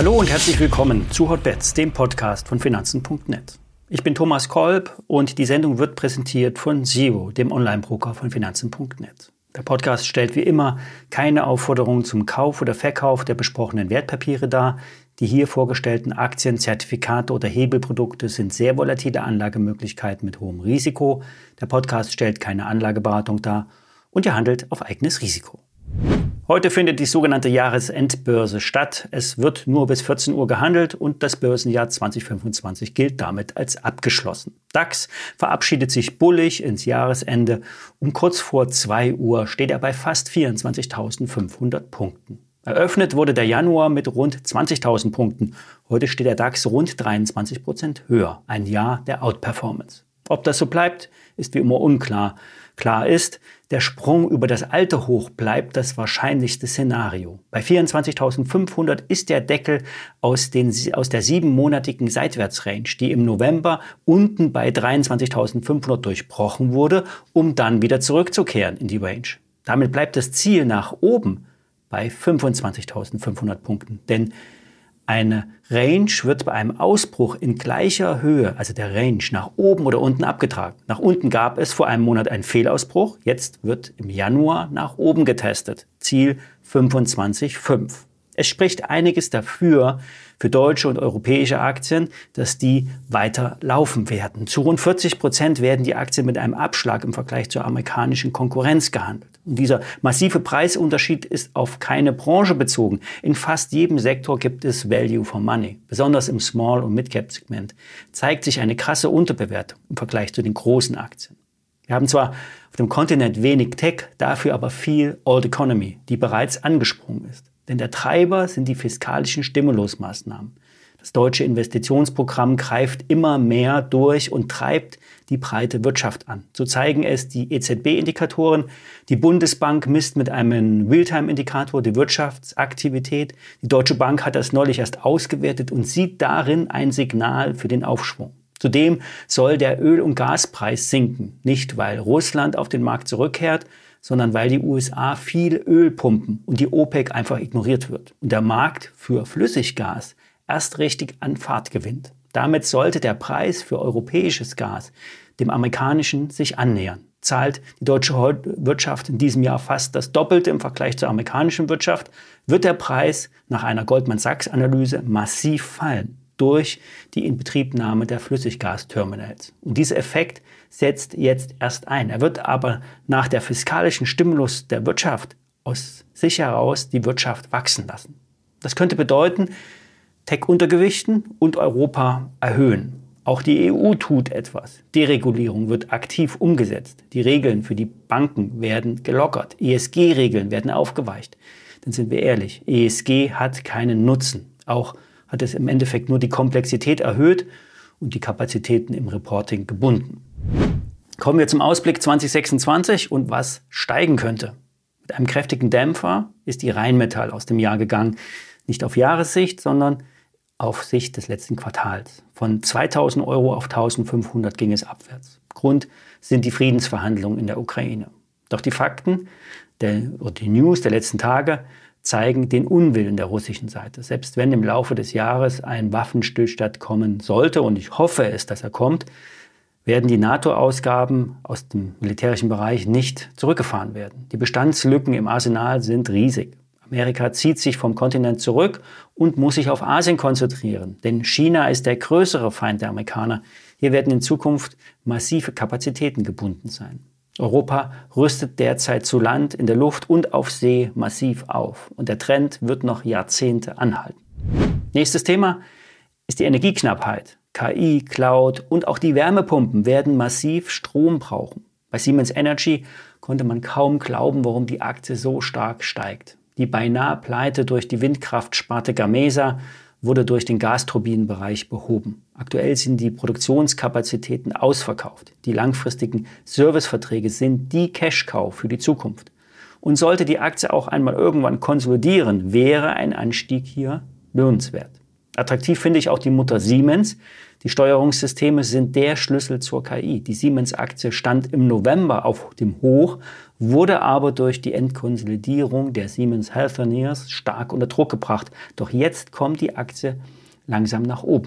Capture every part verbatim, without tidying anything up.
Hallo und herzlich willkommen zu Hotbets, dem Podcast von Finanzen punkt net. Ich bin Thomas Kolb und die Sendung wird präsentiert von Zero, dem Online-Broker von Finanzen punkt net. Der Podcast stellt wie immer keine Aufforderung zum Kauf oder Verkauf der besprochenen Wertpapiere dar. Die hier vorgestellten Aktien, Zertifikate oder Hebelprodukte sind sehr volatile Anlagemöglichkeiten mit hohem Risiko. Der Podcast stellt keine Anlageberatung dar und ihr handelt auf eigenes Risiko. Heute findet die sogenannte Jahresendbörse statt. Es wird nur bis vierzehn Uhr gehandelt und das Börsenjahr zwanzig fünfundzwanzig gilt damit als abgeschlossen. DAX verabschiedet sich bullig ins Jahresende. Um kurz vor zwei Uhr steht er bei fast vierundzwanzigtausendfünfhundert Punkten. Eröffnet wurde der Januar mit rund zwanzigtausend Punkten. Heute steht der DAX rund dreiundzwanzig Prozent höher. Ein Jahr der Outperformance. Ob das so bleibt, ist wie immer unklar. Klar ist, der Sprung über das alte Hoch bleibt das wahrscheinlichste Szenario. Bei vierundzwanzigtausendfünfhundert ist der Deckel aus, den, aus der siebenmonatigen Seitwärtsrange, die im November unten bei dreiundzwanzigtausendfünfhundert durchbrochen wurde, um dann wieder zurückzukehren in die Range. Damit bleibt das Ziel nach oben bei fünfundzwanzigtausendfünfhundert Punkten. Denn eine Range wird bei einem Ausbruch in gleicher Höhe, also der Range, nach oben oder unten abgetragen. Nach unten gab es vor einem Monat einen Fehlausbruch. Jetzt wird im Januar nach oben getestet. Ziel fünfundzwanzig Komma fünf. Es spricht einiges dafür, für deutsche und europäische Aktien, dass die weiter laufen werden. Zu rund vierzig Prozent werden die Aktien mit einem Abschlag im Vergleich zur amerikanischen Konkurrenz gehandelt. Und dieser massive Preisunterschied ist auf keine Branche bezogen. In fast jedem Sektor gibt es Value for Money. Besonders im Small- und Mid-Cap-Segment zeigt sich eine krasse Unterbewertung im Vergleich zu den großen Aktien. Wir haben zwar auf dem Kontinent wenig Tech, dafür aber viel Old Economy, die bereits angesprungen ist. Denn der Treiber sind die fiskalischen Stimulusmaßnahmen. Das deutsche Investitionsprogramm greift immer mehr durch und treibt die breite Wirtschaft an. So zeigen es die E Z B-Indikatoren. Die Bundesbank misst mit einem Realtime-Indikator die Wirtschaftsaktivität. Die Deutsche Bank hat das neulich erst ausgewertet und sieht darin ein Signal für den Aufschwung. Zudem soll der Öl- und Gaspreis sinken. Nicht, weil Russland auf den Markt zurückkehrt, sondern weil die U S A viel Öl pumpen und die OPEC einfach ignoriert wird. Und der Markt für Flüssiggas erst richtig an Fahrt gewinnt. Damit sollte der Preis für europäisches Gas dem amerikanischen sich annähern. Zahlt die deutsche Wirtschaft in diesem Jahr fast das Doppelte im Vergleich zur amerikanischen Wirtschaft, wird der Preis nach einer Goldman Sachs-Analyse massiv fallen durch die Inbetriebnahme der Flüssiggasterminals. Und dieser Effekt setzt jetzt erst ein. Er wird aber nach der fiskalischen Stimulus der Wirtschaft aus sich heraus die Wirtschaft wachsen lassen. Das könnte bedeuten, Tech-Untergewichten und Europa erhöhen. Auch die E U tut etwas. Deregulierung wird aktiv umgesetzt. Die Regeln für die Banken werden gelockert. E S G-Regeln werden aufgeweicht. Dann sind wir ehrlich, E S G hat keinen Nutzen. Auch hat es im Endeffekt nur die Komplexität erhöht und die Kapazitäten im Reporting gebunden. Kommen wir zum Ausblick zwanzig sechsundzwanzig und was steigen könnte. Mit einem kräftigen Dämpfer ist die Rheinmetall aus dem Jahr gegangen. Nicht auf Jahressicht, sondern auf Sicht des letzten Quartals. Von zweitausend Euro auf eintausendfünfhundert ging es abwärts. Grund sind die Friedensverhandlungen in der Ukraine. Doch die Fakten der, oder die News der letzten Tage zeigen den Unwillen der russischen Seite. Selbst wenn im Laufe des Jahres ein Waffenstillstand kommen sollte, und ich hoffe es, dass er kommt, werden die NATO-Ausgaben aus dem militärischen Bereich nicht zurückgefahren werden. Die Bestandslücken im Arsenal sind riesig. Amerika zieht sich vom Kontinent zurück und muss sich auf Asien konzentrieren. Denn China ist der größere Feind der Amerikaner. Hier werden in Zukunft massive Kapazitäten gebunden sein. Europa rüstet derzeit zu Land, in der Luft und auf See massiv auf. Und der Trend wird noch Jahrzehnte anhalten. Nächstes Thema ist die Energieknappheit. K I, Cloud und auch die Wärmepumpen werden massiv Strom brauchen. Bei Siemens Energy konnte man kaum glauben, warum die Aktie so stark steigt. Die beinahe Pleite durch die Windkraftsparte Gamesa wurde durch den Gasturbinenbereich behoben. Aktuell sind die Produktionskapazitäten ausverkauft. Die langfristigen Serviceverträge sind die Cash-Cow für die Zukunft. Und sollte die Aktie auch einmal irgendwann konsolidieren, wäre ein Anstieg hier lohnenswert. Attraktiv finde ich auch die Mutter Siemens. Die Steuerungssysteme sind der Schlüssel zur K I. Die Siemens-Aktie stand im November auf dem Hoch, wurde aber durch die Endkonsolidierung der Siemens Healthineers stark unter Druck gebracht. Doch jetzt kommt die Aktie langsam nach oben.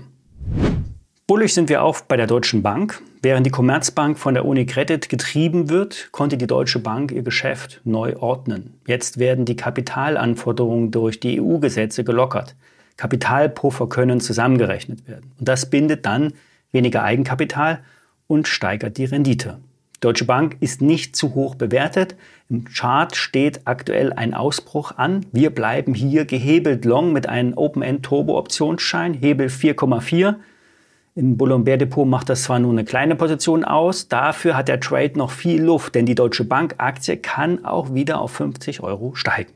Bullisch sind wir auch bei der Deutschen Bank. Während die Commerzbank von der UniCredit getrieben wird, konnte die Deutsche Bank ihr Geschäft neu ordnen. Jetzt werden die Kapitalanforderungen durch die E U-Gesetze gelockert. Kapitalpuffer können zusammengerechnet werden. Und das bindet dann weniger Eigenkapital und steigert die Rendite. Deutsche Bank ist nicht zu hoch bewertet. Im Chart steht aktuell ein Ausbruch an. Wir bleiben hier gehebelt long mit einem Open-End-Turbo-Optionsschein, Hebel vier Komma vier. Im Bull- und Bär-Depot macht das zwar nur eine kleine Position aus, dafür hat der Trade noch viel Luft, denn die Deutsche Bank-Aktie kann auch wieder auf fünfzig Euro steigen.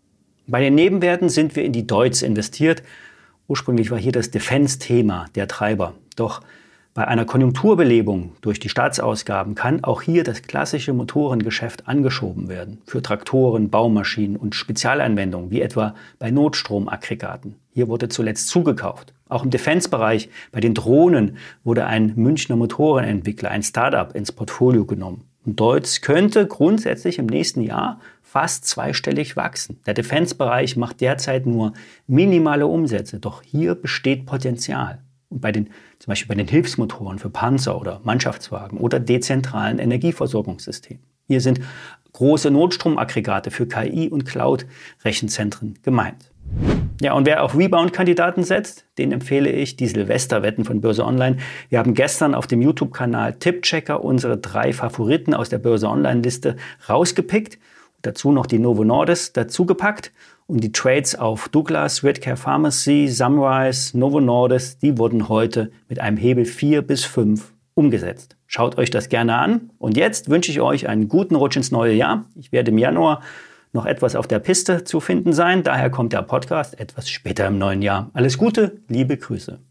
Bei den Nebenwerten sind wir in die Deutz investiert. Ursprünglich war hier das Defense-Thema der Treiber. Doch bei einer Konjunkturbelebung durch die Staatsausgaben kann auch hier das klassische Motorengeschäft angeschoben werden. Für Traktoren, Baumaschinen und Spezialanwendungen, wie etwa bei Notstromaggregaten. Hier wurde zuletzt zugekauft. Auch im Defense-Bereich, bei den Drohnen, wurde ein Münchner Motorenentwickler, ein Startup, ins Portfolio genommen. Und Deutz könnte grundsätzlich im nächsten Jahr fast zweistellig wachsen. Der Defense-Bereich macht derzeit nur minimale Umsätze, doch hier besteht Potenzial. Und bei den, zum Beispiel bei den Hilfsmotoren für Panzer oder Mannschaftswagen oder dezentralen Energieversorgungssystemen. Hier sind große Notstromaggregate für K I- und Cloud-Rechenzentren gemeint. Ja, und wer auf Rebound-Kandidaten setzt, den empfehle ich die Silvesterwetten von Börse Online. Wir haben gestern auf dem YouTube-Kanal Tippchecker unsere drei Favoriten aus der Börse Online-Liste rausgepickt. Dazu noch die Novo Nordisk dazugepackt. Und die Trades auf Douglas, Redcare Pharmacy, Sunrise, Novo Nordisk, die wurden heute mit einem Hebel vier bis fünf umgesetzt. Schaut euch das gerne an. Und jetzt wünsche ich euch einen guten Rutsch ins neue Jahr. Ich werde im Januar noch etwas auf der Piste zu finden sein. Daher kommt der Podcast etwas später im neuen Jahr. Alles Gute, liebe Grüße.